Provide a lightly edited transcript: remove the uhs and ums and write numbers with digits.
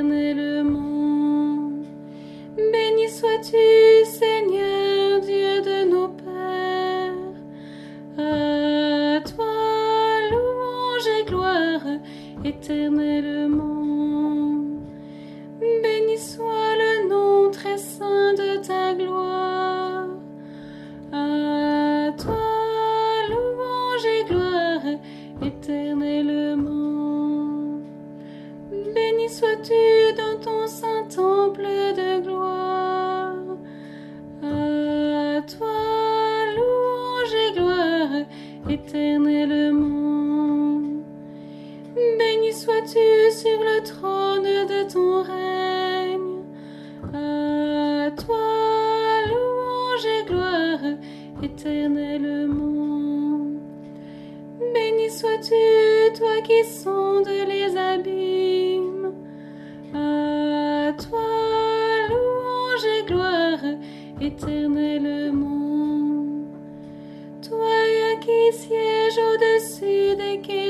éternellement. Béni sois-tu, Seigneur, Dieu de nos pères. À toi, louange et gloire éternellement. Béni soit le nom très saint de ta gloire. À toi, louange et gloire éternellement. Béni sois-tu dans ton saint temple de gloire. À toi, louange et gloire éternellement. Béni sois-tu sur le trône de ton règne. À toi, louange et gloire éternellement. Béni sois-tu, toi qui sondes les abîmes. À toi, louange et gloire éternellement. Toi qui sièges au-dessus des